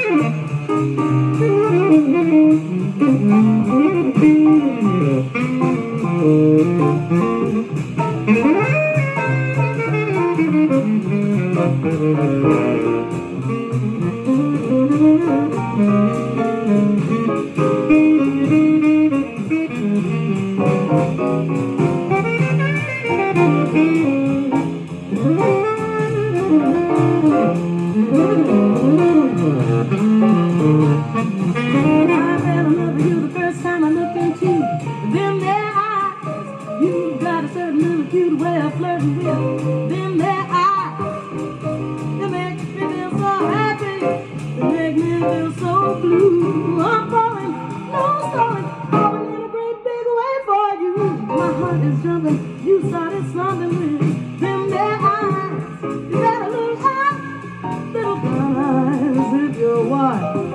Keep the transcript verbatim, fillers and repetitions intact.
You got a certain little cute way of flirting with them there eyes. It makes me feel so happy. It makes me feel so blue. I'm falling, no stalling, falling in a great big way for you. My heart is jumping. You started something with them there eyes. You got a little eyes, little eyes if you're wild.